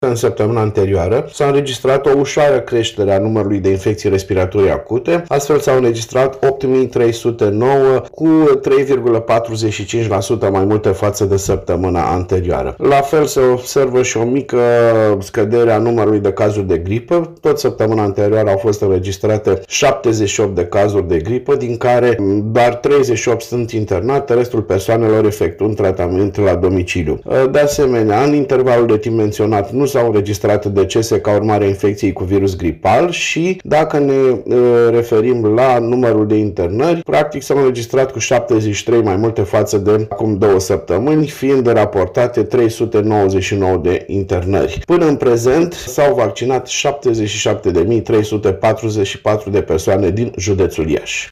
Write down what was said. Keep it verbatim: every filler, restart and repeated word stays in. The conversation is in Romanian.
În săptămâna anterioară s-a înregistrat o ușoară creștere a numărului de infecții respiratorii acute, astfel s-au înregistrat opt mii trei sute nouă cu trei virgulă patruzeci și cinci la sută mai multe față de săptămâna anterioară. La fel se observă și o mică scădere a numărului de cazuri de gripă. Tot săptămâna anterioară au fost înregistrate șaptezeci și opt de cazuri de gripă, din care doar treizeci și opt sunt internate, restul persoanelor efectuând tratament la domiciliu. De asemenea, în intervalul de timp menționat nu s-au înregistrat decese ca urmare a infecției cu virus gripal și, dacă ne uh, referim la numărul de internări, practic s-au înregistrat cu șaptezeci și trei mai multe față de acum două săptămâni, fiind raportate trei sute nouăzeci și nouă de internări. Până în prezent s-au vaccinat șaptezeci și șapte de mii trei sute patruzeci și patru de persoane din județul Iași.